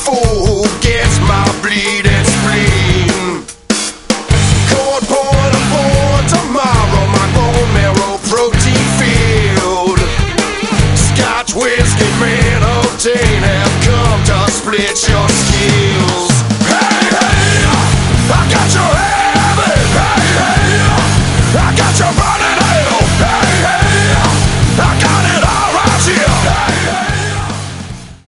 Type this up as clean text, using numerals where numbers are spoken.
fool who gets my bleeding spleen. Cold point for tomorrow, my bone marrow protein field. Scotch whiskey, man, obtain have come to split your